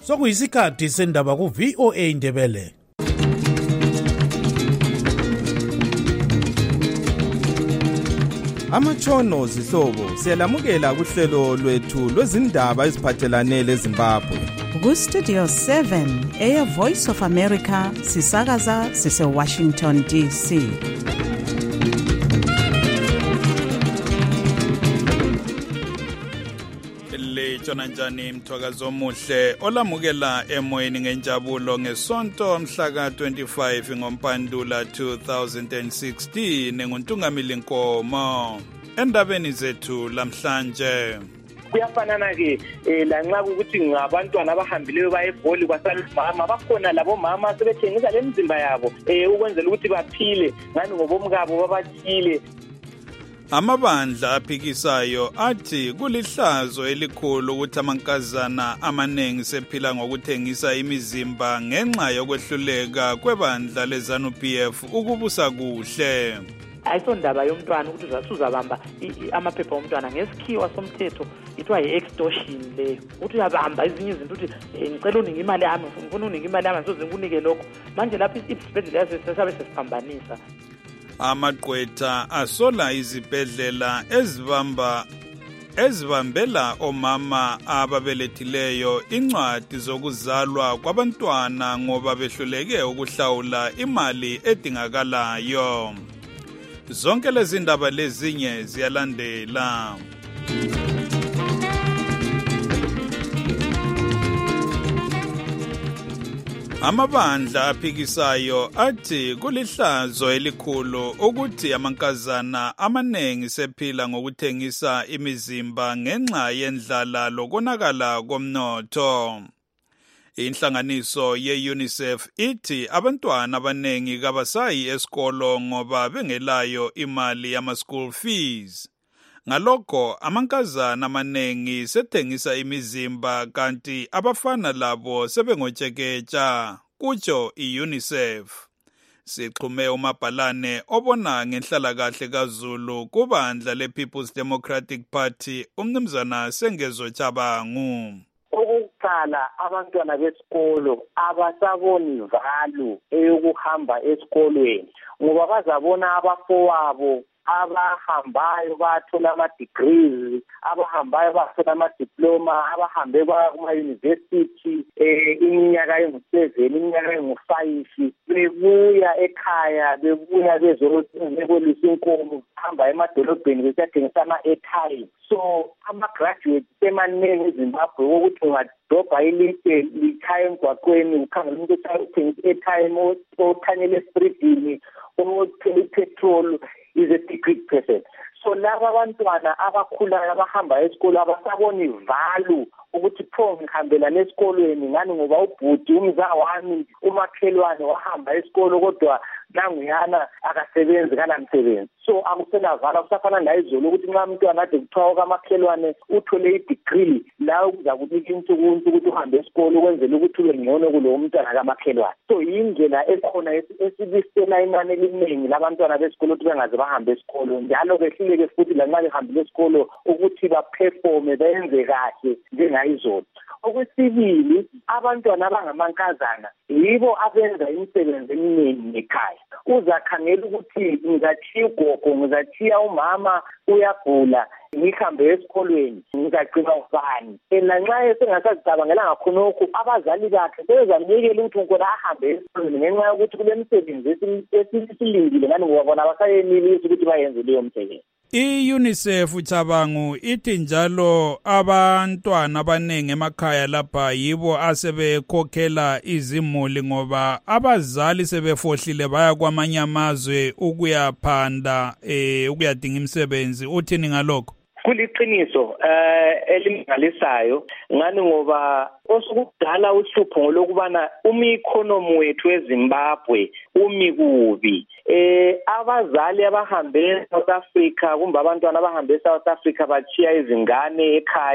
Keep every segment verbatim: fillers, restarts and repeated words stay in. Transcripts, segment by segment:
Sokuyisikhathi sendaba ku V O A Ndebele. Amatshono zihlobo siyalamukela kuhlelo lwethu lwezindaba eziphathelane leZimbabwe. Ku Studio seven Air Voice of America sisakaza sise Washington D C. Lejona njani mthwakazo omuhle olamukela emoyeni ngenjabulo ngesonto mhla ka twenty-five ngoMpandula two thousand sixteen nguntungamili Nkomo endabeni zethu lamhlanje. Kuyafanana ke lanxa ukuthi ngabantwana abahambileyo baye eGoli kwasalmama bakhona labo mama sebethengisa lemizimba yabo ukwenzela ukuthi baphile ngani ngobomkabo babathile. Amabandla aphikisayo athi kulihlazo elikhulu ukuthi amankazana amaningi sephila ngokuthengisa imizimba ngenxa yokwehluleka kwebandla leZANU-P F ukubusa kuhle. Ayisondaba yomntwana ukuthi uzasuzabamba amaphepha omntwana ngesikhiwa somthetho ithiwa yi-extortion leyo. Uthi uyabamba ezinye izinto uthi ngicela uningi imali yami ngifuna uningi imali yami soze ngikunike lokho. Manje lapho isibhedlela sesabe sesiphambanisa. Amaqwetha asola izibhedlela ezibamba ezibambela omama ababelethileyo incwadi zokuzalwa kwabantwana ngoba behluleke ukuhlawula imali edingakalayo. Zonke lezi ndaba lezinye ziyalandela. Amabandla aphikisayo athi kulihlazo elikhulu ukuthi amankazana amaningi sephila ngokuthengisa imizimba ngenxa yendlala lokonakala komnotho. Inhlanganiso ye-UNICEF ithi abantwana abaningi kabasayi esikolo ngoba bengelayo imali yama-school fees. Ngalokho amankazana amaningi sethengisa imizimba kanti abafana labo sebengotsheketsha kutsho i-UNICEF. Sixhume umabhalane obona ngenhlalakahle kaZulu kubandla le-People's Democratic Party umnumzana Sengezo Chabangu. Okokuqala abantwana besikolo abasaboni value eyokuhamba esikolweni ngoba bazabona abafowabo abahambayo bathola ama-degrees, abahambayo bathola ama-diploma, abahambe kuma-university iminyaka engu-seven, iminyaka engu-five, bebuya ekhaya, bebuya bezobolisa inkomo, hamba emadolobheni besiyadingisa ama-airtime. So ama-graduates emaningi eZimbabwe ukuthi ungadobha ilite likhaya emgwaqweni ukhangela umuntu othengisa i-airtime othanyela estridini othela ipetrol is a degree person. So laba abantwana abakhulayo abahamba esikolo abasaboni value ukuthi pho ngihambela nesikolweni ngani ngoba ubhuti umza wami umakhelwane wahamba esikolo kodwa nanguyana akasebenzi kanamsebenzi. So akusenavala kusafana la izolo ukuthi nxa umntwana ade kuthiwa kamakhelwane uthole i-degree la kuza kunika insukunsu ukuthi uhambe esikolo ukwenzela ukuthi ube ngcono kulo mntwana kamakhelwane. So yindlela ekhona esibisela inani eliningi labantwana besikolo ukuthi bengaze bahambe esikolo njalo behluleke futhi lanxa behambile esikolo ukuthi baperforme benze kahle njengayizolo. Okwesibili abantwana abangamankazana yibo abenza imisebenzi eminingi ekhaya. Uzakhangela ukuthi ngizathiya ugogo, ngizathiya umama uyagula, ngihambe esikolweni, ngizagcina ubani. Lanxa esengasazicabangela ngakhonokho abazali bakhe sebezamnikela ukuthi unkona ahambe esikolweni ngenxa yokuthi kule misebenzi esilindile ngani ngoba bona abasayenelisi ukuthi bayenze leyo msebenzi. I-UNICEF Chabangu ithi njalo abantwana abaningi emakhaya lapha yibo asebekhokhela izimuli ngoba abazali sebefohlile baya kwamanye amazwe ukuyaphanda eh ukuyadinga imisebenzi. Uthini ngalokho? Kuliqiniso eh elimangalisayo ngani ngoba osukudala uhlupho ngolokubana umi-economy wethu eZimbabwe umi kubi. Eh abazali abahambe eSouth Africa kumbe abantwana abahambe eSouth Africa bachiya izingane ekhaya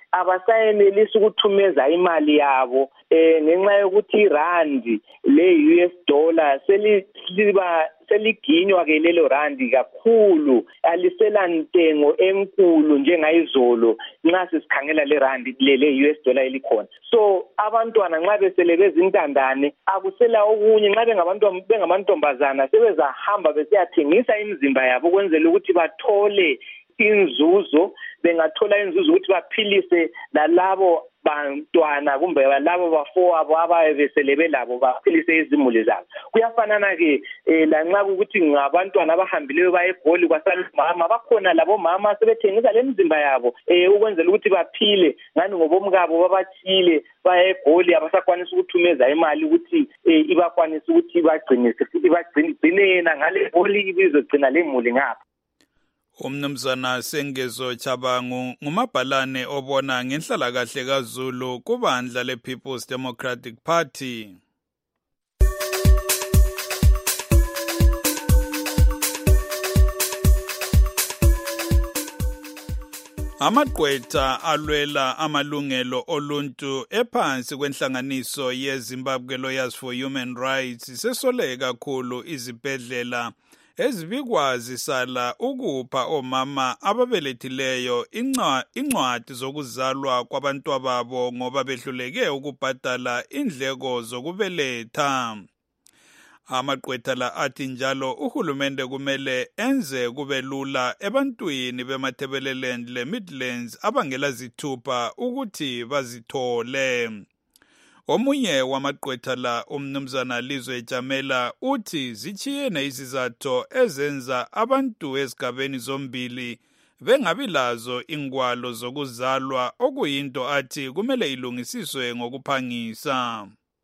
abasayenelisi ukuthumeza imali yabo eh ngenxa yokuthi irandi le U S dollar seliba seliginywa ke lelo randi kakhulu alisela ntengo enkulu njengayizolo nxa sisikhangela le randi le U S dollar elikhona. So abantwana nxa besele bezintandane akusela okunye nxa bengabantu bengamantombazana sebezahamba besiyathengisa imizimba yabo ukwenzela ukuthi bathole inzuzo, bengathola inzuzo ukuthi baphilise lalabo bantwana kumbe labo bafowabo ababesele belabo baphilise izimuli zabo. Kuyafanana ke lanxa ukuthi ngabantwana abahambileyo baye eGoli kwasalumama bakhona labo mama sebethengisa lemizimba yabo eh ukwenzela ukuthi baphile ngani ngobomkabo babathile baye eGoli abasakwanisa ukuthumeza imali ukuthi ibakwanisa ukuthi bagcinise ibagcinena ngale eGoli ibizogcina lemuli ngapha. Umnumzana Sengezo Chabangu ngumabhalane obona ngenhlalakahle kaZulu kubandla lePeople's Democratic Party. Amagqwetha alwela amalungelo oluntu ephansi kwenhlanganiso yeZimbabwe Lawyers for Human Rights sesole kakhulu izibhedlela ezibikwazi sala ukupha omama ababelethileyo incwadi zokuzalwa kwabantwa babo ngoba behluleke ukubhadala indleko zokubeletha. Amagqwetha la athi njalo uhulumende kumele enze kube lula ebantwini bemathebeleland le Midlands abangela zithupha ukuthi bazithole. Omunye wamagqwetha la umnumzana Lizwe Jamela uthi zichiyene izizathu ezenza abantu esigabeni zombili bengabi lazo ingwalo zokuzalwa okuyinto athi kumele ilungisiswe ngokuphangisa.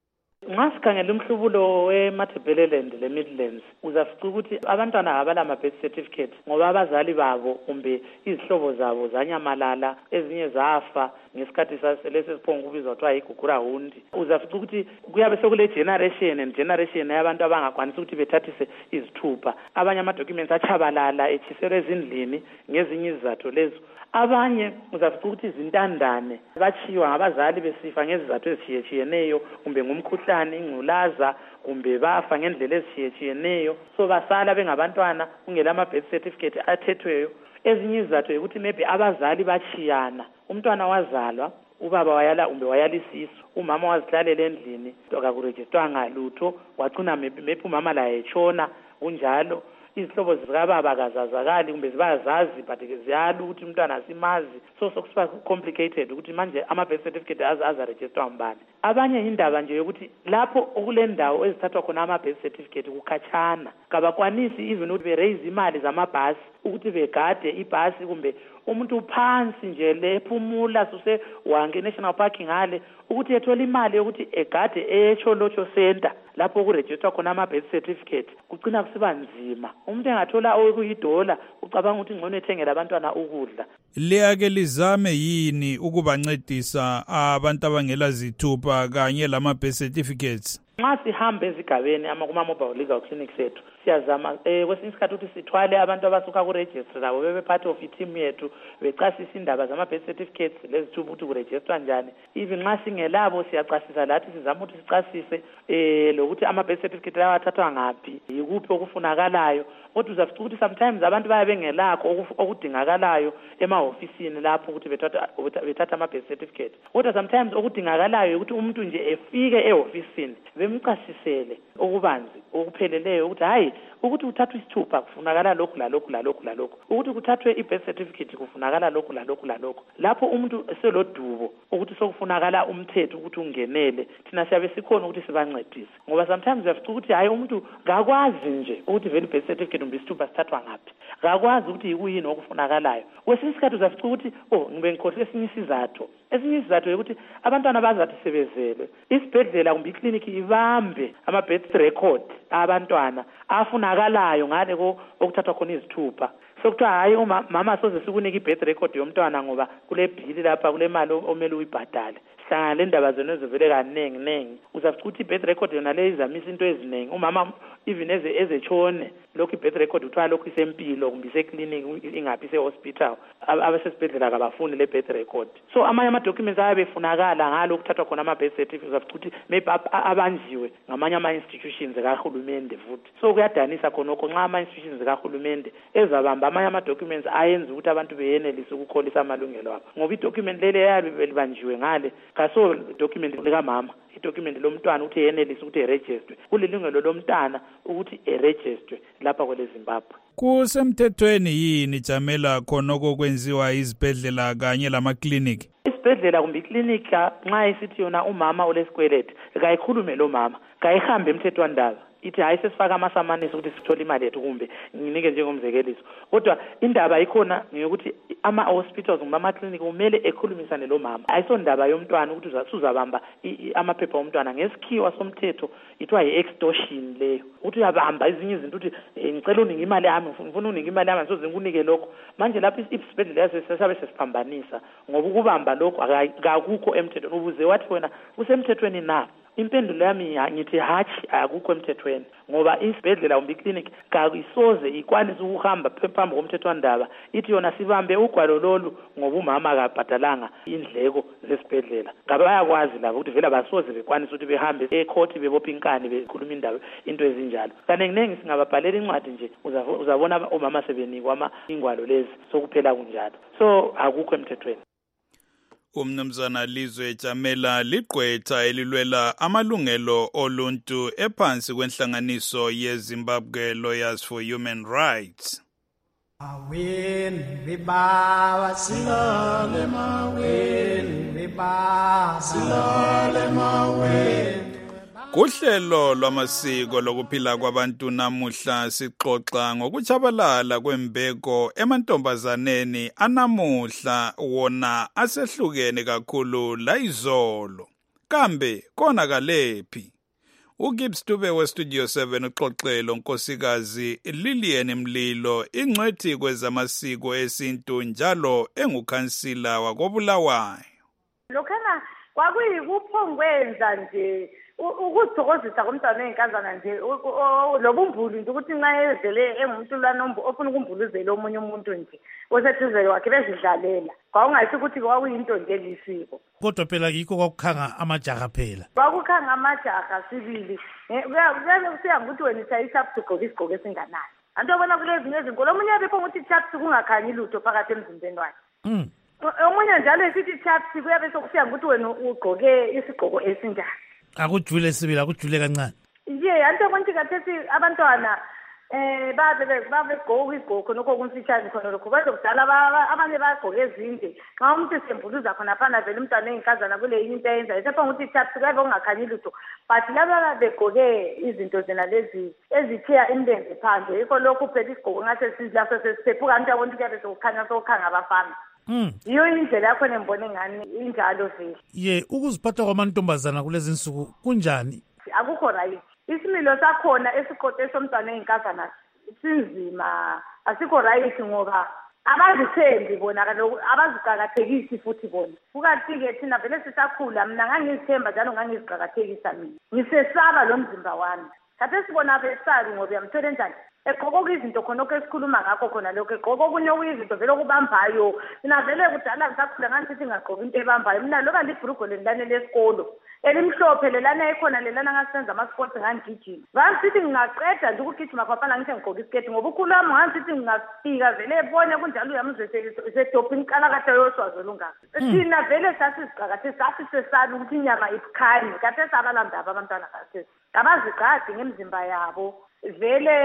Nxa sikhangela umhlubulo weMathebeleland le Midlands uzafica ukuthi abantwana abala ama birth certificate ngoba abazali babo kumbe izihlobo zabo zanyamalala ezinye zafa ngesikhathi saselese siphonga kubizwa kuthiwa igugura hundi. Uzafica ukuthi kuyabe sekule generation and generation yabantu abangakwanisa ukuthi bethathise izithupha. Abanye ama documents achabalala etshiselwe ezindlini ngezinye izizathu lezo. Abanye uzafica ukuthi izintandane bachiwa ngabazali besifa ngezizathu ezitshiyeneyo kumbe ngumkhuhlane ingculaza kumbe bafa ngendlela ezitshiyeneyo so basala bengabantwana kungela ama birth certificate athethweyo. Ezinye izizathu ukuthi maybe abazali bachiyana, umntwana wazalwa ubaba wayala kumbe wayalisiso, umama wazihlalela endlini akakurejistwanga lutho wacina maybe umama la etshona kunjalo. Izihlobo zikababa kazazakali kumbe zibazazi but ziyala ukuthi umntwana asimazi so sokusiba complicated ukuthi manje ama birth certificate aza register mbani. Abanye indaba nje ukuthi lapho okule ndawo ezithathwa khona ama birth certificate kukhatshana kabakwanisi even ukuthi be raise imali zamabhasi ukuthi begade ibhasi kumbe umuntu phansi nje lephumula suse wange national parking ngale ukuthi ethola imali yokuthi egade eCholocho Center lapho kuregister khona ama birth certificate kucina kusiba nzima. Umuntu engathola okuyidola ucabanga ukuthi ngcono ethengela abantwana ukudla. Liyake lizame yini ukubancedisa abantu abangela zithupha kanye lama birth certificates? Nxa sihamba ezigabeni ama kuma mobile legal clinics ethu siyazama eh kwesinye isikhathi ukuthi sithwale abantu abasuka ku register labo bebe part of i-team yethu becasisa indaba zama birth certificates lezithupha ukuthi kuregister njani. Even nxa singelabo siyacasisa lathi sizama ukuthi sicasise eh lokuthi ama birth certificate lawa athathwa ngaphi yikuphi okufunakalayo. Kodwa uzafica ukuthi sometimes abantu baye bengelakho okudingakalayo emahofisini lapho ukuthi bethatha bethatha ama birth certificate. Kodwa sometimes okudingakalayo ukuthi umuntu nje efike ehofisini bemchasisele okubanzi okupheleleyo ukuthi hayi ukuthi uthathwe isithupha kufunakala lokhu la lokhu la lokhu la lokhu ukuthi kuthathwe i-birth certificate kufunakala lokhu la lokhu la lokhu. Lapho umuntu eselodubo ukuthi sokufunakala umthetho ukuthi ungenele thina siyabe sikhona ukuthi sibancedise ngoba sometimes uyafica ukuthi hayi umuntu ngakwazi nje ukuthi vele i-birth certificate umbe isithupha sithathwa ngaphi ngakwazi ukuthi yikuyini okufunakalayo. Kwesinye isikhathi uzafica ukuthi oh ngibe ngikhohle esinye isizathu esinye isizathu ukuthi abantwana bazathi sebezele isibhedlela kumbe ikliniki ibambe ama birth record abantwana afunakalayo ngale ko okuthathwa khona izithupha sokuthiwa hayi mama soze sikunika i-birth record yomntwana ngoba kule bill lapha kule mali omele uyibhadale sihlangana le ndaba zona ezivele kaningi ningi uzafica ukuthi i-birth record yona le izamisa into eziningi umama even eze ezechone lokhu i-birth record uthiwa lokhu isempilo kumbe isekliniki ingaphi ise-hospital abasesibhedlela kabafuni le birth record so amanye ama-documents ayabefunakala ngalo ukuthathwa khona ama-birth certificate uzafica ukuthi maybe abanjiwe ngamanye ama-institutions kahulumende futhi so kuyadanisa khonokho nxa ama-institutions kahulumende ezabamba amanye ama-documents ayenza ukuthi abantu beyenelise ukukholisa amalungelo abo ngoba i-document lele yabe belibanjiwe ngale kaso document likamama i-document lomntwana ukuthi yenelise ukuthi erejistwe kulilungelo lomntwana ukuthi erejistwe lapha kwele Zimbabwe. Kusemthethweni yini Jamela khonoko kwenziwa izibhedlela kanye lamakliniki? Isibhedlela kumbe iklinika nxa isithi yona umama olesikweleti kayikhulume lo mama kayihambe emthethwandaba ithi hayi sesifaka amasamanisi ukuthi sithola imali yethu kumbe nginike njengomzekeliso kodwa indaba ikhona ngokuthi ama-hospitals kumbe ama-clinic kumele ekhulumisane lo mama ayisondaba yomntwana ukuthi uzabamba amaphepha omntwana ngesikhiwa somthetho ithiwa yi-extortion leyo ukuthi uyabamba ezinye izinto ukuthi ngicela uninge imali yami ngifuna uninge imali yami soze ngikunike lokho manje lapho isibhedlela sesabe sesiphambanisa ngoba ukubamba lokho akukho emthethweni ubuze wathi wena kusemthethweni na impendulo yami ngithi hatshi akukho emthethweni ngoba isibhedlela kumbe iklinik kayisoze ikwanise ukuhamba phambi komthethwandaba ithi yona sibambe ugwalo lolu ngoba umama akabhadalanga indleko zesibhedlela ngabe bayakwazi labo ukuthi vele basoze bekwanise ukuthi behambe ecourt bebopha inkani bekhuluma indaba into ezinjalo kanenge nengi singababhalela incwadi nje uzabona omama sebenikwa ama ingwalo lezi sokuphela kunjalo so akukho emthethweni. Umnumzana Lizwe Jamela ligqwetha elilwela amalungelo oluntu ephansi kwenhlanganiso yeZimbabwe Lawyers for Human Rights. Awin riba silale mawin riba silale mawin. Kuhlelo lwamasiko lokuphila kwabantu namuhla sixoxa ngokuchabalala kwembeko emantombazaneni anamuhla wona asehlukene kakhulu la izolo kambe konakalephi uGibbs Dube we Studio seven uxoxelo nkosikazi Lillian Mlilo ingcwethi kwezamasiko esintu njalo engukhansila wakobulawayo. Lokhana kwakuyikuphongwenza nje ukuthokozisa komntwana oyinkazana nje lobumbulu nje ukuthi nxa ezele engumuntu lanombu ofuna ukumbuluzela omunye umuntu nje oseduze kwakhe bezidlalela kwakungayisi ukuthi kwakuyinto nje lisiko kodwa phela yikho kwakukhanga amajaha phela kwakukhanga amajaha sibili kuya ngokuthi wena isayisaphi ugqoka isigqoko esinganani anto yabona kulezinye izinkolo omunye bepho ukuthi chapsi kungakhanyi lutho phakathi emzimbeni wakhe omunye njalo esithi chapsi kuyabe sokusiya ngokuthi wena ugqoke isigqoko esinjani akujule sibili akujule kancane nje anto konke kathethi abantwana eh babe babe gqoka igqoko nokho kumfitshane khona lokho bazokudala abanye bagqoka ezinde xa umuntu sembuluza khona phana vele umntwana oyinkazana kule into eyenza isepha ukuthi chapsi kabe ungakhanyi lutho but laba begqoke izinto zena lezi ezithiya imilenze phandle yikho lokho phela isigqoko ngase silaso sesiphuka anto yabona ukuthi kuyabe sokukhanya sokukhanga abafana. Mm. Iyo indlela yakho nembone ngani injalo vele. Ye ukuziphatha kwamantombazana kulezi insuku kunjani? Akukho right. Isimilo sakhona esiqoqe somntwana oyinkazana sinzima asikho right ngoba abazithembi bona kaloku abaziqakathekisi futhi bona. Kukathi ke thina vele sisakhula mina ngangizithemba njalo ngangiziqakathekisa mina. Ngisesaba lo mzimba wami. Kade sibona besazi ngoba yamthola njani. Egqoka izinto khonokho esikhuluma ngakho khona lokho egqoka okunye izinto vele okubambayo mina vele kudala ngisakhula ngasithi ngagqoka into ebambayo mina loba libhrugo lelane lesikolo elimhlophe lelana ekhona lelana ngasenza ama-sports ngangigijima ngasithi ngingaqeda nje ukugijima phaphala ngithi ngigqoka isiketi ngoba ukhulu wami ngasithi ngingafika vele ebone kunjalo uyamuzwe sedopha inkalakatha yoswazi olungaka thina vele sasiziqakathisa sathi sesabi ukuthi inyama ibukhani kade sabalanda abantwana kathesi abazigadi ngemzimba yabo vele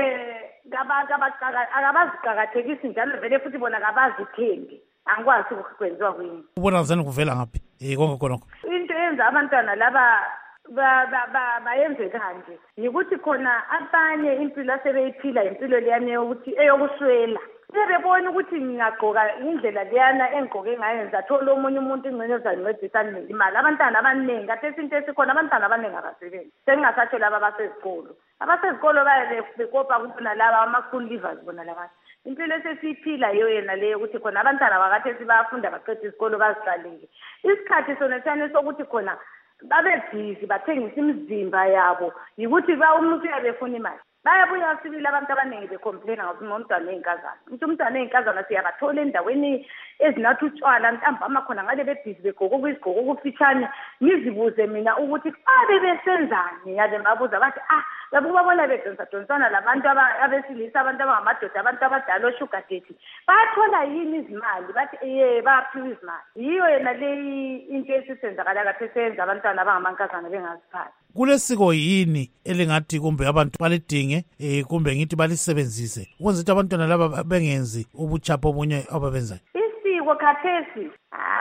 akabaziqakathekisi njalo vele futhi bona kabazithembi angikwazi ukwenziwa kuyini ubona zani kuvela ngaphi eh konke konke into yenza abantwana laba bayenze kanje yikuthi khona abanye impilo asebeyiphila impilo leyane yokuthi eyokuswela sebebona ukuthi ngingagqoka indlela leyana engigqoke ngayo ngizathola omunye umuntu ingcenye ozancedisa imali abantwana abaningi kade isinto esikhona abantwana abaningi abasebenzi sengingasatsho laba abasezikolo abasezikolo baye bekopa kubona laba ama-school leavers bona laba impilo esesiyiphila yiyo yena leyo ukuthi khona abantwana bakade sibafunda baqeda isikolo baziqalile isikhathi sona sane sokuthi khona babe busy bathengisa imizimba yabo yikuthi ba umuntu uyabefuna imali bayabuya sibili abantu abaningi becomplaina ngomntwana oyinkazana ukuthi umntwana oyinkazana siyabathola endaweni ezinathi utshwala ntambama khona ngale bebhizi begqoka okuyizigqoko okufitshane ngizibuze mina ukuthi babe besenzani yale babuza bathi ah babubabona bedonsadonsana labantu abesilisa abantu abangamadoda abantu abadala oshuga dethi bathola yini izimali bathi ye baphiwa izimali yiyo yena le into esisenzakala kade senza abantwana abangamankazana bengaziphathi kulesiko yini elingathi kumbe abantu balidinge eh kumbe ngithi balisebenzise ukwenza ukuthi abantwana laba bengenzi ubuchapho obunye ababenzayo isiko khathesi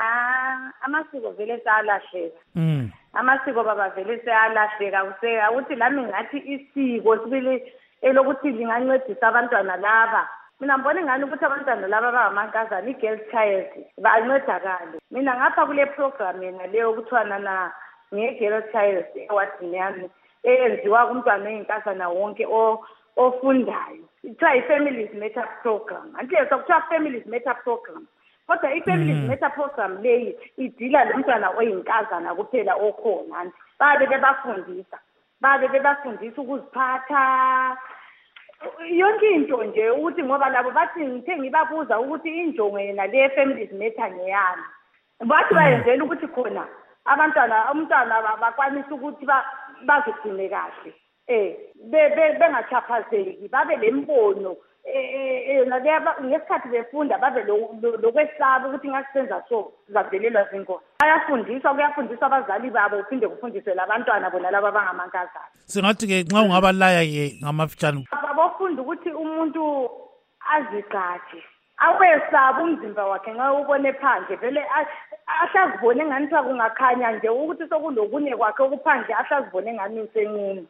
ah amasiko vele sayalahleka mm amasiko baba vele sayalahleka useka ukuthi lami ngathi isiko sibili elokuthi lingancedisa abantwana laba mina ngibona ngani ukuthi abantwana laba abangamankazana i-girl child bancedakale mina ngapha kule program yena leyo kuthiwana na nge-girl child ewadini yami eyenziwa kumntwana oyinkazana wonke ofundayo kuthiwa i-families matter program anti sokuthiwa families matter program kodwa i-families matter program leyi idila lomntwana oyinkazana kuphela okhona anti babe bebafundisa babe bebafundisa ukuziphatha yonke into nje ukuthi ngoba labo bathi ngithe ngibabuza ukuthi injongo yena le families matter ngeyani bathi bayenzela ukuthi khona abantwana umntwana bakwanisa ukuthi bazigcine kahle eh bengachaphazeki babe lembono eh ngesikhathi befunda babe lokwesaba ukuthi ngasisenza so sizavelelwa zinkosi bayafundiswa kuyafundiswa abazali babo uphinde kufundiswe labantwana bona laba abangamankazana singathi ke nxa ungabalaya ke ngamafitshane babafunda ukuthi umuntu azigcaje awesaba umzimba wakhe nxa ubone phandle vele ahlazibone ngani kuthiwa kungakhanya nje ukuthi sokulokunye kwakhe okuphandle ahlazibone ngani usencune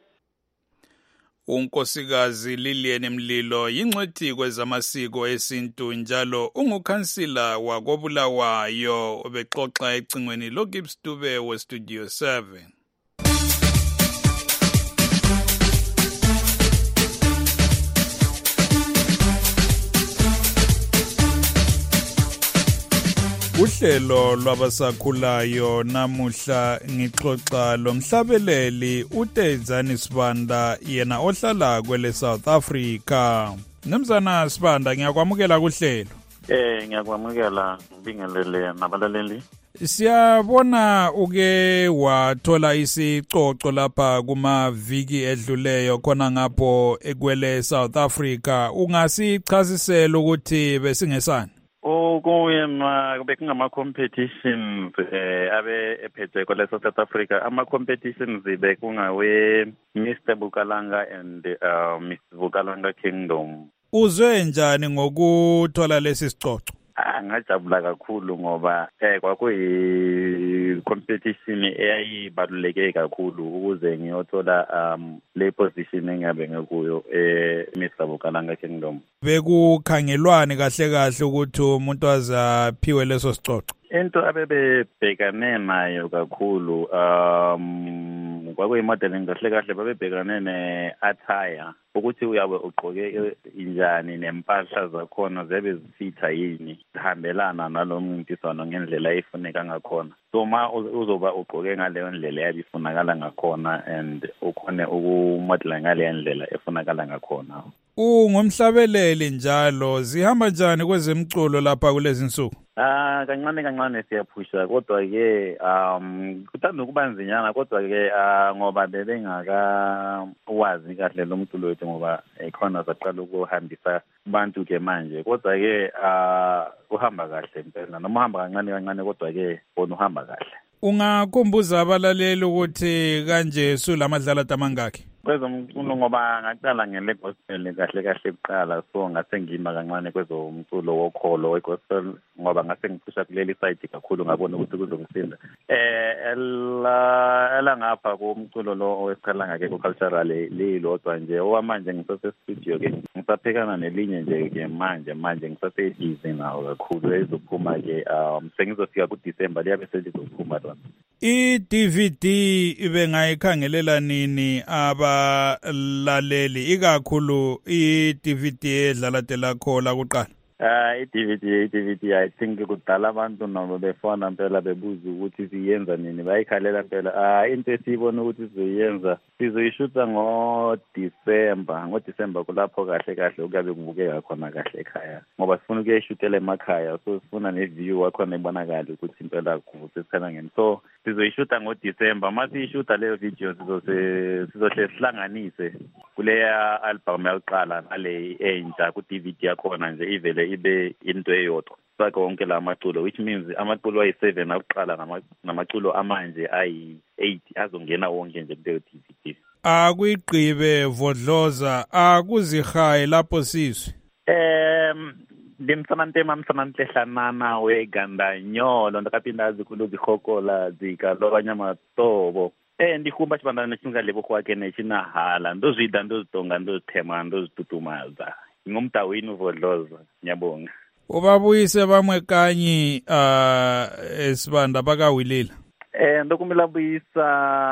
unkosikazi Lilian Mlilo yingcwethi kwezamasiko esintu njalo ungukhansila wakobulawayo obexoxa ecingweni loGibbs Dube westudio seven. Uhlelo lwabasakhulayo namuhla ngixoxa lomhlabeleli uTezani Sibanda yena ohlala kwele South Africa. Nomzana Sibanda ngiyakwamukela kuhlelo. Eh ngiyakwamukela ngibingelele nabalaleli. Siyabona uke wathola isicoco lapha kuma viki edluleyo khona ngapho ekwele South Africa ungasichazisela ukuthi besingesani? Okuyema bekungama competitions eh abe ephethe kwele South Africa ama competitions bekungawe Mister Bukalanga and uh, Miss Bukalanga Kingdom. Uzwe njani ngokuthola lesi sicoco? Ngajabula kakhulu ngoba eh kwakuyi competition eyayibaluleke kakhulu ukuze ngiyothola um le position engabe ngekuyo eh Mister Bukalanga Kingdom. Bekukhangelwane kahle kahle ukuthi umuntu azaphiwe leso sicoco. Into abebebhekane nayo kakhulu um kwakuyi modeling kahle kahle babebhekane ne attire ukuthi uyabe ugqoke injani nempahla zakhona zebe zifitha yini zihambelana nalomncintiswano ngendlela efuneka ngakhona. So ma uzoba ugqoke ngaleyo ndlela yabifunakala ngakhona and ukhone ukumodela ngaleyo ndlela efunakala ngakhona. Ungumhlabeleli njalo zihamba njani kwezemculo lapha kulezi insuku? Ah kancane kancane siyaphusha kodwa ke um kuthanda ukuba nzinyana kodwa ke ngoba bebengaka wazi kahle lo mculo wethu ngoba ekhona saqala ukuhambisa abantu ke manje kodwa ke uhamba kahle impela noma uhamba kancane kancane kodwa ke bona uhamba kahle. Ungakhumbuza abalaleli ukuthi kanje sulamadlala tamangaki? kwezomculo ngoba ngaqala ngele gospel kahle kahle kuqala, so ngase ngima kancane kwezomculo wokholo wegospel ngoba ngase ngicisha kuleli side kakhulu ngabona ukuthi kuzongisinda. Eh ela ela ngapha kumculo lo owesiqala ngake ku cultural lilodwa nje owamanje ngisase studio ke ngisaphekana nelinye nje ke manje manje ngisase busy nawo kakhulu ezophuma ke um sengizofika ku December liyabe selizophuma lona. I-D V D ibe ngayikhangelela nini abalaleli ikakhulu i-D V D edlala telakho la kuqala? Ah i-D V D i-D V D I think kudala abantu noma befona impela bebuza ukuthi siyenza nini bayikhalela impela ah into esiyibona ukuthi sizoyenza sizoyishuta ngo December ngo December kulapho kahle kahle ukuyabe kubukeka khona kahle ekhaya ngoba sifuna ukuyishutela emakhaya so sifuna ne-view wakhona ibonakala ukuthi impela kuvuthethana ngeni so sizoyishuta ngo December mase ishuta leyo video sizose sizohle sihlanganise kuleya album yakuqala nale entsha ku D V D yakhona nje ivele ibe into eyodwa sakho wonke la maculo which means amaculo ayi seven akuqala namaculo amanje ayi eight azongena wonke nje kuleyo D V D. Akuyigqibe Vodloza akuzihaye lapho sizwe. Em limsanantema msanantlehlanana wegandanyolo ndakapinda zikulu zikhokola zikalobanyama tobo. Eh ndihumba chibandana nechinga lebo kwake nechinahala ndozwida ndozitonga ndozithema ndozitutumaza. Ngumdawini uVodloza ngiyabonga. Ubabuyise bamwe kanyi uh esibanda bakawilila. Eh ndokumela buyisa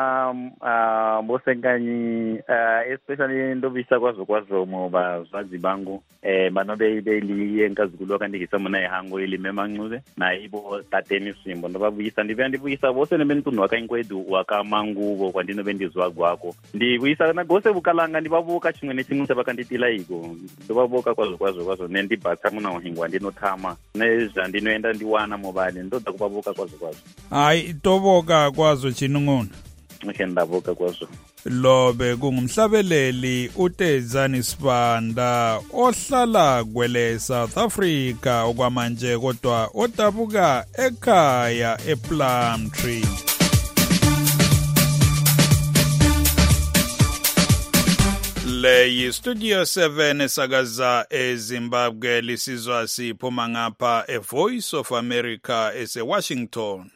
ah bosenkanyi eh especially ndobisa kwazo kwazo moba zazi bangu eh banobe ibeli enkazikulo kanti ngisamona ehango ilimemancuze na ibo tateni simbo ndobabuyisa ndibe ndibuyisa bose nebentundu wakayinkwedu wakamangubo kwandino bendizwa kwakho ndibuyisa na gose bukalanga ndibabuka chimwe nechingu sabakanditila iko ndobabuka kwazo kwazo kwazo nendibatha muna uhingwa ndinothama nezandinoenda ndiwana mobali ndoda kubabuka kwazo kwazo. Hayi toboka kwazo chinungona. Ngiyendabuka kwazo. Lobe kungumhlabeleli uTezani Sibanda ohlala kwele South Africa okwamanje kodwa odabuka ekhaya ePlumtree. Le Studio seven esakaza eZimbabwe lisizwa siphuma ngapha e Voice of America ese Washington.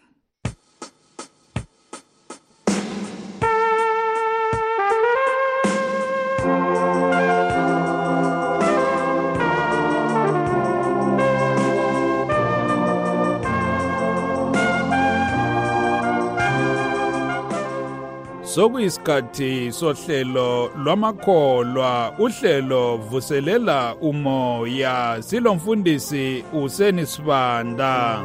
Sokuyisikhathi sohlelo lwamakholwa uhlelo vuselela umoya silomfundisi uSeni Sibanda.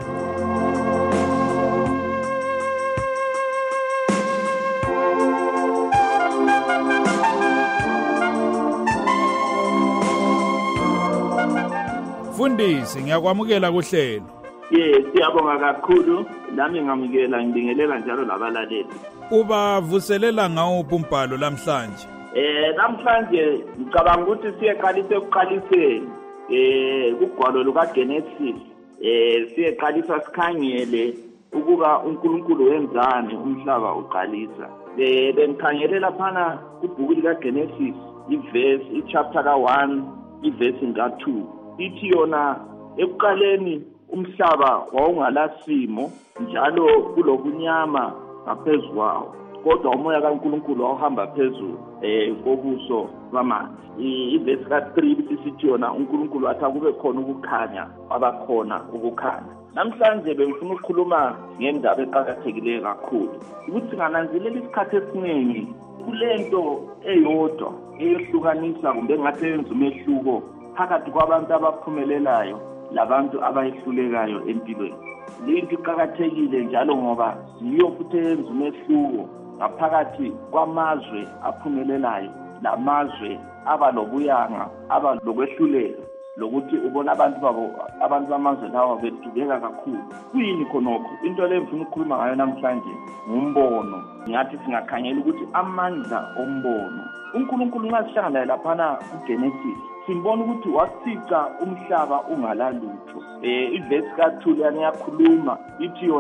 Mfundisi ngiyakwamukela kuhlelo. Yes, siyabonga kakhulu nami ngamukela ngibingelela njalo labalaleli. Uba vuselela ngawuphi umbhalo namhlanje? Eh namhlanje ngicabanga ukuthi siyeqalisa ekuqaliseni eh kugwalo luka Genesis eh siyeqalisa sikhangele ukuba uNkulunkulu wenzani umhlaba uqalisa. Eh bengikhangelela phana kubhuku lika Genesis iverse ichapter ka one iverse ka two ithi yona ekuqaleni umhlaba wawungalasimo njalo kulobunyama ngaphezulu kwawo kodwa umoya kaNkulunkulu wahamba phezulu eh kobuso bamanzi. Iverse ka three sithi yona uNkulunkulu wathi kube khona ukukhanya abakhona ukukhanya. Namhlanje bengifuna ukukhuluma ngendaba eqhakathekileyo kakhulu ukuthi ngananzelela isikhathi esiningi kulento eyodwa eyehlukanisa kumbe ngathi yenza umehluko phakathi kwabantu abaphumelelayo labantu abayihlulekayo empilweni. Linto iqhakathekile njalo ngoba niyo futhi yenza umehluko ngaphakathi kwamazwe aphumelelayo lamazwe abalobuyanga abalokwehlulela lokuthi ubona abantu babo abantu bamazwe lawo bedubeka kakhulu. Kuyini khonokho? Into le ngifuna ukukhuluma ngayo namhlanje ngumbono. Ngathi singakhangela ukuthi amandla ombono uNkulunkulu ngasihlanganela laphana kuGenesis simbona ukuthi wasica umhlaba ungalalutho. Eh iverse ka two lana yakhuluma ithi yona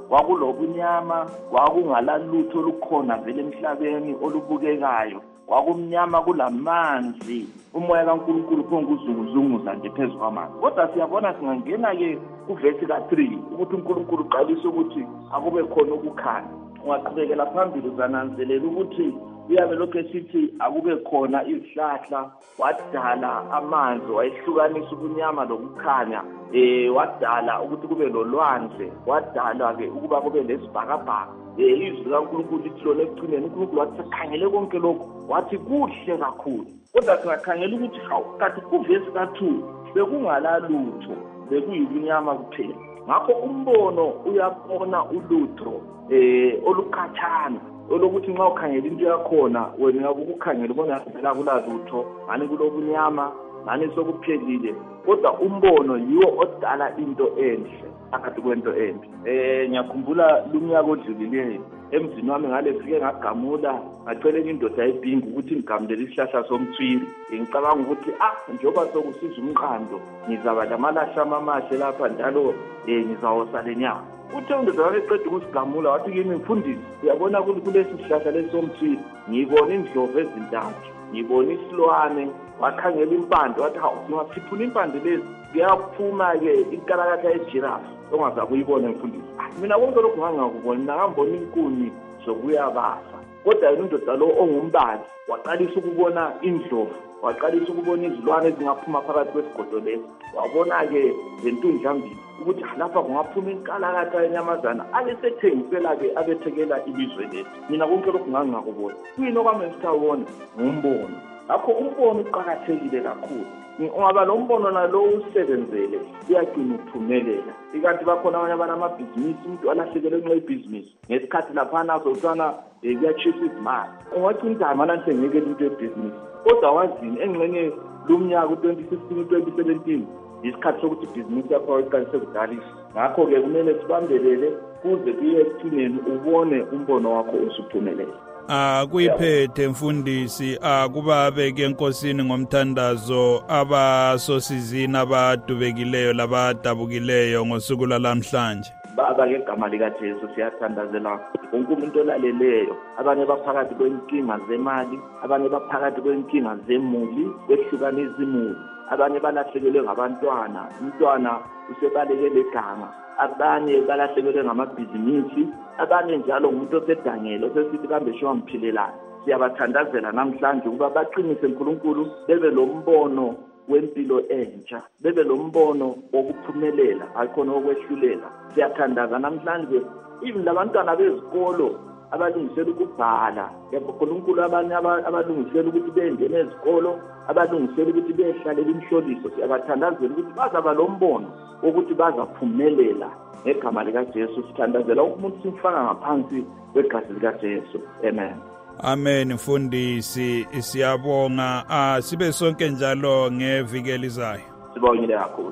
kwakulobunyama, kwakungalalutho olukhona vele emhlabeni olubukekayo, kwakumnyama kulamanzi, umoya kaNkulunkulu phonguzunguzunguza nje phezulu kwamanzi. Kodwa siyabona singangena-ke kuvesi ka three ukuthi uNkulunkulu uqalisa ukuthi akube khona ukukhanya. Ungaqhubekela phambili uzananzelela ukuthi uyabe lokhu esithi akube khona izihlahla, wadala amanzi, wayehlukanisa ubunyama lokukhanya, eh wadala ukuthi kube lolwandle, wadala-ke ukuba kube lesibhakabhaka. Eh izwi kaNkulunkulu lithi lona ekugcineni uNkulunkulu wathi sakhangele konke lokhu wathi kuhle kakhulu. Kodwa singakhangela ukuthi hawu kanti kuvesi ka two bekungalalutho, bekuyibunyama kuphela. Ngakho umbono uyabona ulutho eh olukhathana olokuthi nxa ukhangela into yakhona wena ukukhangela ubona phela kulalutho, ngani kulobunyama, ngani sokuphelile. Kodwa umbono yiwo odala into enhle phakathi kwento embi. Eh ngiyakhumbula lumnyaka odlulileyo emzini wami ngale fike ngagamula ngacela indoda ebhingi ukuthi ngigamulele isihlahla somthwili. Ngicabanga ukuthi ah njoba sokusiza umqando ngizaba lamalahla amahle lapha njalo eh ngizawosala lenyama. Uthe indoda wayeqeda ukusigamula wathi kimi mfundisi, uyabona ukuthi kulesi sihlahla lesomthwili ngibona indlovu ezintathu, ngibona isilwane, wakhangela impande wathi hawu singaphula impande lezi kuyaphuma-ke inkalakatha yejirafu ongaza kuyibona mfundisi. Mina konke lokhu ngangakubona, ngambona inkuni zokuyabasa. Kodwa indoda lo ongumbali waqalisa ukubona indlovu, waqalisa ukubona izilwane ezingaphuma phakathi kwesigodo lesi. Wabona-ke lentundlambili ukuthi lapha kungaphuma inkalakatha yenyamazana abesethengisela-ke abethekela ilizwe lethu. Mina konke lokhu ngangakubona. Kuyini okwami sisawubona ngumbono. Ngakho umbono uqakathekile kakhulu. Ungaba nombono nalo usebenzele uyagcina ukuphumelela. Ikanti bakhona abanye abanamabhizinisi, umuntu alahlekelwe ngenxa yebhizinisi ngesikhathi laphana azotshana kuyachisa izimali. Ungathi indaba nanhle ngeke into yebhizinisi. Kodwa wazini engxenye lumnyaka u-twenty sixteen u-twenty seventeen isikhathi sokuthi ibhizinisi yakho iqalise ukudalisa. Ngakho-ke kumele sibambelele kuze kuye ekugcineni ubone umbono wakho usuphumelela. Ah kuyiphethe mfundisi akubabeke enkosini ngomthandazo abasosizini abadubekileyo labadabukileyo ngosuku lamhlanje. Baba ngegama lika Jesu siyathandazela wonke umuntu olaleleyo, abanye baphakathi kwenkinga zemali, abanye baphakathi kwenkinga zemuli, kwehlukana izimuli, abanye balahlekelwe ngabantwana, umntwana usebalekele eganga, abanye balahlekelwe ngamabhizinisi, abanye njalo umuntu osedangele osesithi kambe shiwa mphilelela. Siyabathandazela namhlanje ukuba baqinise uNkulunkulu, bebe lo mbono wempilo entsha, bebe lo mbono wokuphumelela akhona okwehlulela. Siyathandaza namhlanje even labantwana bezikolo abalungisela ukubhala, uNkulunkulu abanye abalungisela ukuthi bengene ezikolo, abalungisela ukuthi behlalela imhloliso. Siyabathandazela ukuthi bazaba lo mbono ukuthi bazaphumelela ngegama lika Jesu. Sithandazela umuntu simfaka ngaphansi kwegazi lika Jesu. Amen. Amen mfundisi, siyabonga. Ah sibe sonke njalo ngevikeli zayo. Sibongile kakhulu.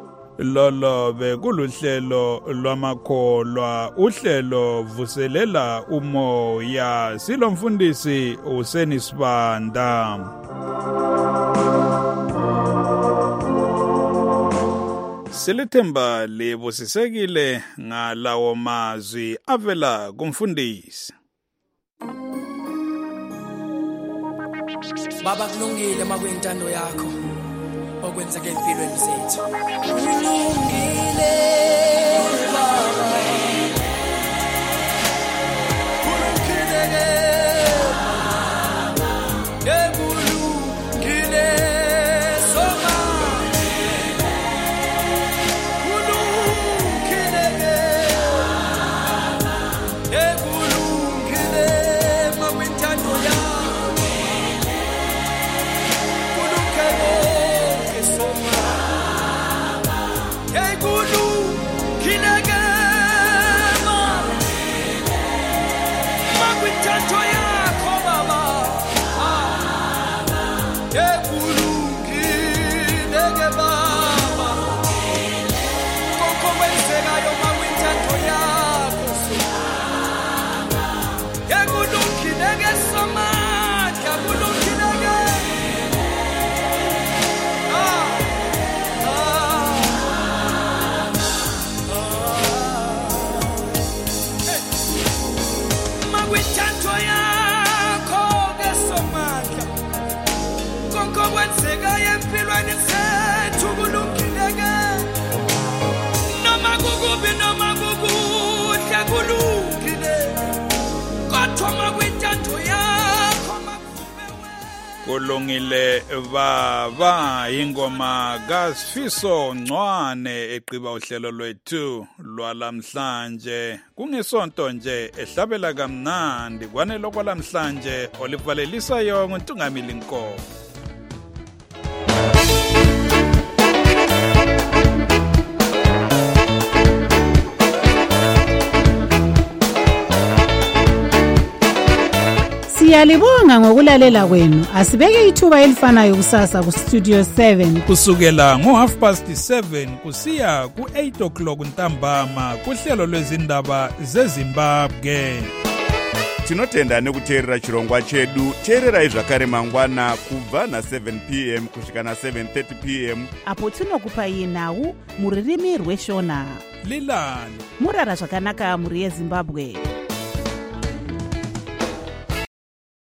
Lolo bekuluhlelo lwamakholwa, uhlelo vuselela umoya. Silomfundisi uSeni Sibanda. Silethemba libusisekile ngalawo mazwi avela kumfundisi. Baba kulungile makwintando yakho okwenzeke empilweni zethu. Kulungile baba. Kulungile baba. Kulungile soma. Kulungile baba. Kulungile makwintando yakho. Hey, good kulungile baba ingoma kaSifiso Ncwane eqiba uhlelo lwethu lwalamhlanje kungesonto nje ehlabela kamnandi kwanele kwalamhlanje olivalelisa yonke uNtungamili Nkomo. Siyalibonga ngokulalela kwenu. Asibeke ithuba elifanayo kusasa ku Studio seven kusukela ngo half past seven kusiya ku eight o'clock ntambama kuhlelo lwezindaba zeZimbabwe. Tinotenda nekuteerera chirongwa chedu. Teererai zvakare mangwana kubva na seven p m kusvika na seven thirty p m apo tinokupa nhau muririmi rweshona. Lilani Murara zvakanaka muri yeZimbabwe.